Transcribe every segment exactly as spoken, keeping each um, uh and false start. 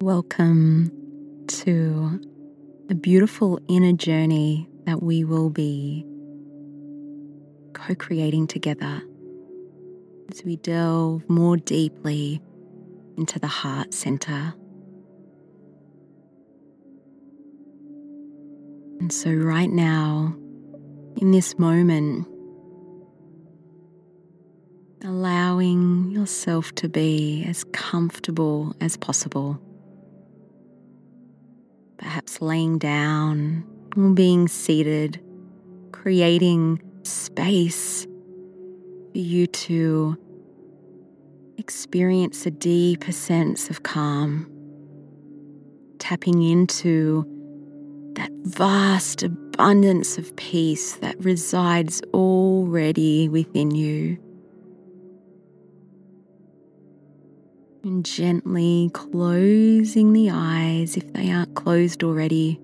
Welcome to a beautiful inner journey that we will be co-creating together as we delve more deeply into the heart center. And so right now, in this moment, allowing yourself to be as comfortable as possible. Perhaps laying down or being seated, creating space for you to experience a deeper sense of calm, tapping into that vast abundance of peace that resides already within you. And gently closing the eyes if they aren't closed already.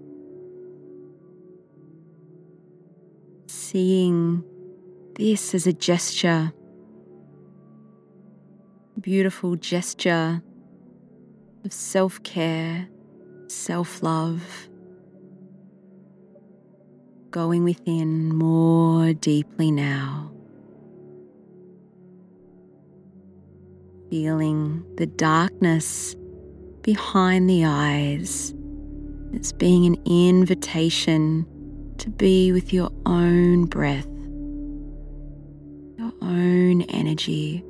Seeing this as a gesture, beautiful gesture of self-care, self-love, going within more deeply now. Feeling the darkness behind the eyes. It's being an invitation to be with your own breath, your own energy.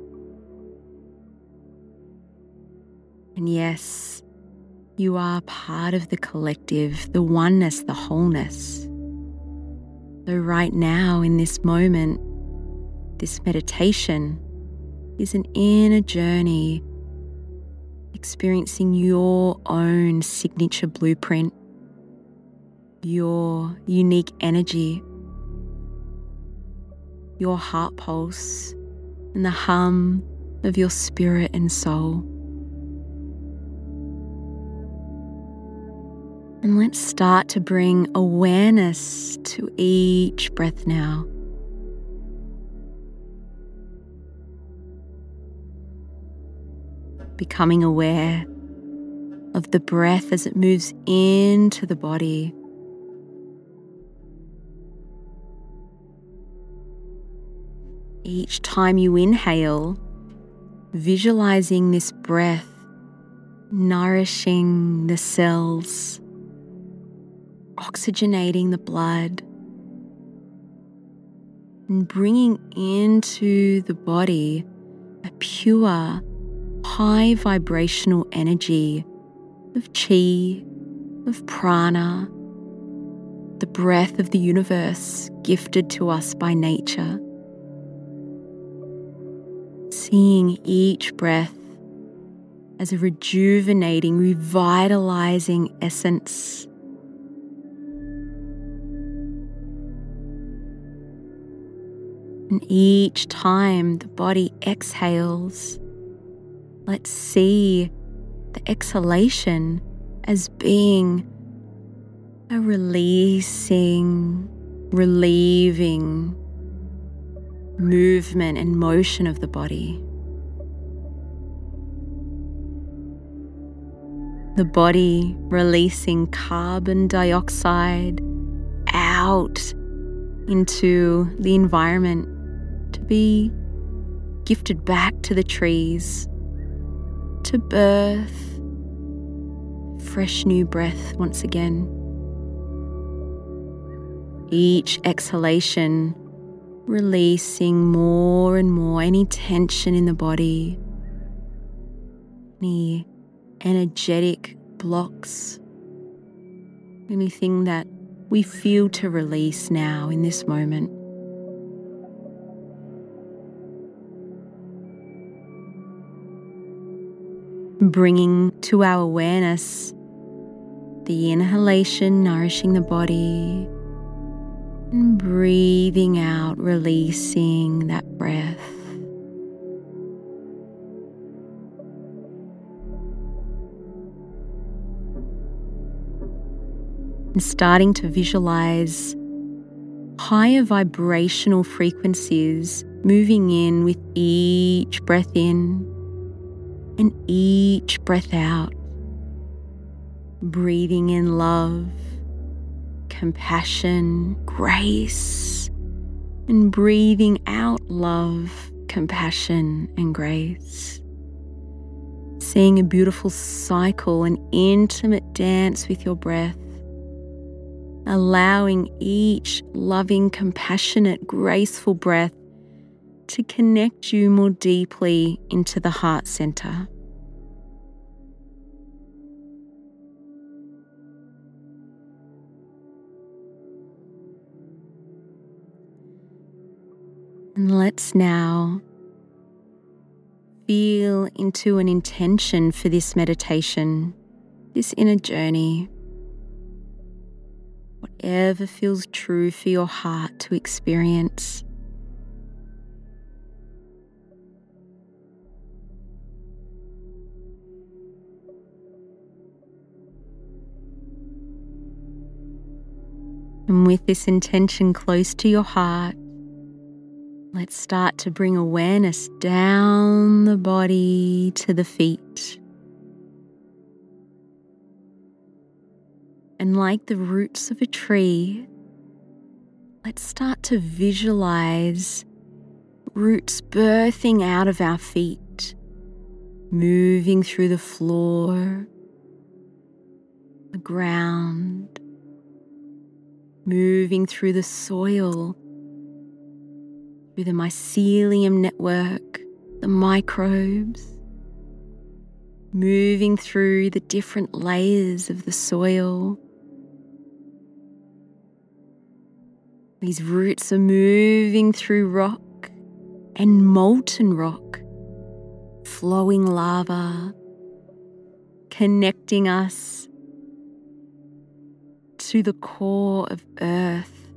And yes, you are part of the collective, the oneness, the wholeness. So right now, in this moment, this meditation is an inner journey, experiencing your own signature blueprint, your unique energy, your heart pulse, and the hum of your spirit and soul. And let's start to bring awareness to each breath now. Becoming aware of the breath as it moves into the body. Each time you inhale, visualizing this breath nourishing the cells, oxygenating the blood, and bringing into the body a pure, high vibrational energy of chi, of prana, the breath of the universe gifted to us by nature. Seeing each breath as a rejuvenating, revitalizing essence. And each time the body exhales, let's see the exhalation as being a releasing, relieving movement and motion of the body. The body releasing carbon dioxide out into the environment to be gifted back to the trees, to birth fresh new breath once again. Each exhalation releasing more and more any tension in the body, any energetic blocks, anything that we feel to release now in this moment. Bringing to our awareness the inhalation nourishing the body, and breathing out, releasing that breath. And starting to visualize higher vibrational frequencies moving in with each breath in and each breath out. breathing in love, compassion, grace, and breathing out love, compassion, and grace. Seeing a beautiful cycle, an intimate dance with your breath, allowing each loving, compassionate, graceful breath to connect you more deeply into the heart center. And let's now feel into an intention for this meditation, this inner journey. Whatever feels true for your heart to experience. And with this intention close to your heart, let's start to bring awareness down the body to the feet. And like the roots of a tree, let's start to visualize roots birthing out of our feet, moving through the floor, the ground, moving through the soil, through the mycelium network, the microbes, moving through the different layers of the soil. These roots are moving through rock and molten rock, flowing lava, connecting us to the core of earth,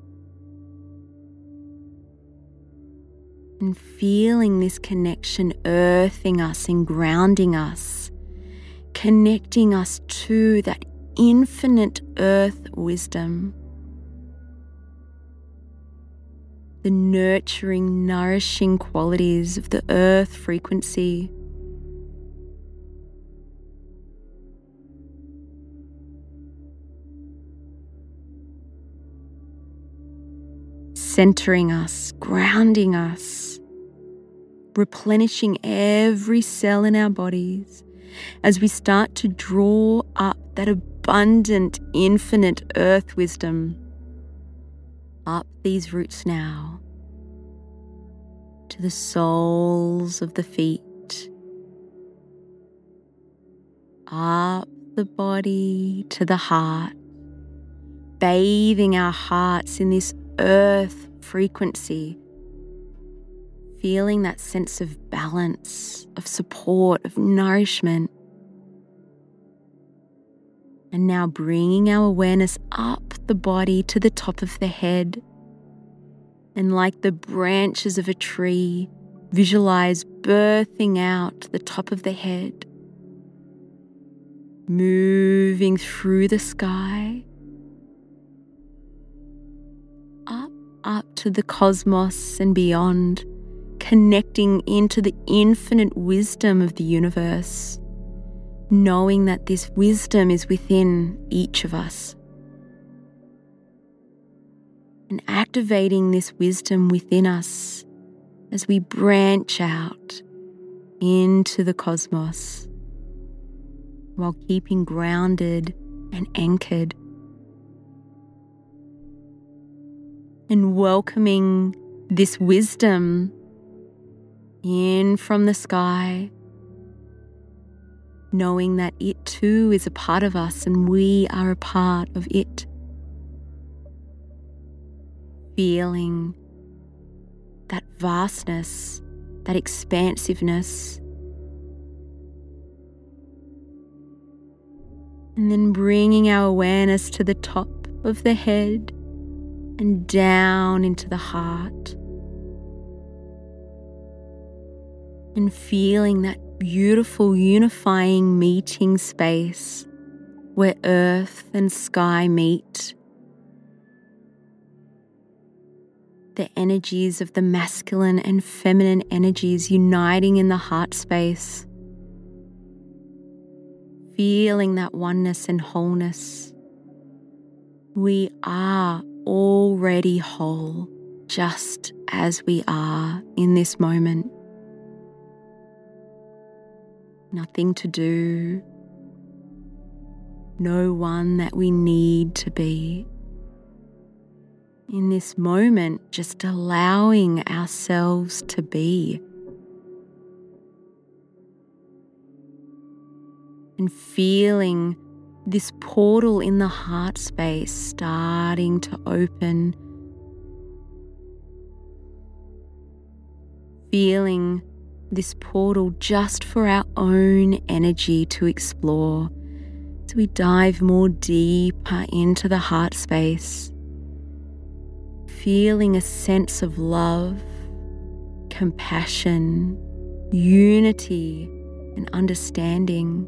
and feeling this connection earthing us and grounding us, connecting us to that infinite earth wisdom, the nurturing, nourishing qualities of the earth frequency. Centering us, grounding us, replenishing every cell in our bodies as we start to draw up that abundant, infinite earth wisdom up these roots now to the soles of the feet, up the body to the heart, bathing our hearts in this earth frequency, feeling that sense of balance, of support, of nourishment. And now bringing our awareness up the body to the top of the head. And like the branches of a tree, visualize birthing out the top of the head, moving through the sky, up, up to the cosmos and beyond, connecting into the infinite wisdom of the universe, knowing that this wisdom is within each of us. And activating this wisdom within us as we branch out into the cosmos while keeping grounded and anchored. And welcoming this wisdom in from the sky, knowing that it too is a part of us and we are a part of it. Feeling that vastness, that expansiveness. And then bringing our awareness to the top of the head and down into the heart. And feeling that beautiful unifying meeting space where earth and sky meet. The energies of the masculine and feminine energies uniting in the heart space. feeling that oneness and wholeness. We are already whole, just as we are in this moment. Nothing to do, no one that we need to be. In this moment, just allowing ourselves to be. And feeling this portal in the heart space starting to open. Feeling this portal just for our own energy to explore. So we dive more deeper into the heart space. Feeling a sense of love, compassion, unity, and understanding.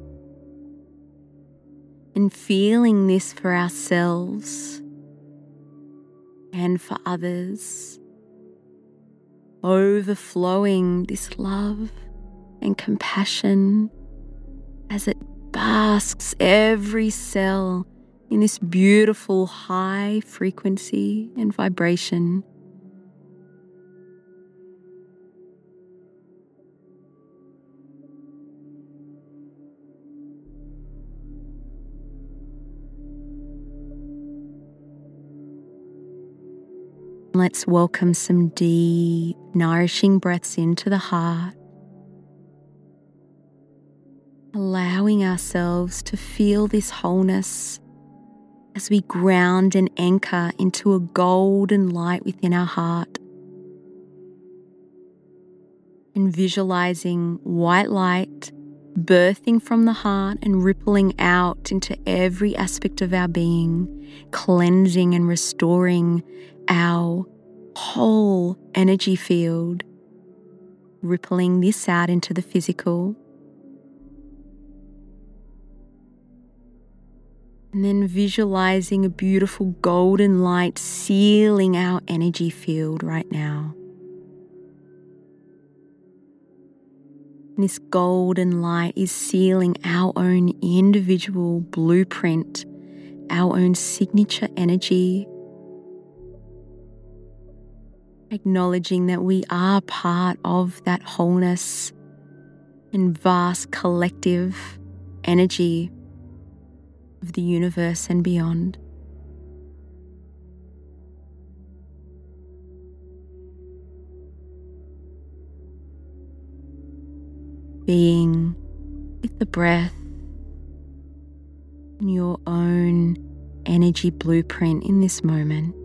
And feeling this for ourselves and for others. Overflowing this love and compassion as it basks every cell in this beautiful high frequency and vibration. Let's welcome some deep, nourishing breaths into the heart, allowing ourselves to feel this wholeness as we ground and anchor into a golden light within our heart. And visualizing white light birthing from the heart and rippling out into every aspect of our being, cleansing and restoring our whole energy field, rippling this out into the physical. And then visualizing a beautiful golden light sealing our energy field right now. And this golden light is sealing our own individual blueprint, our own signature energy, acknowledging that we are part of that wholeness and vast collective energy of the universe and beyond. Being with the breath and your own energy blueprint in this moment.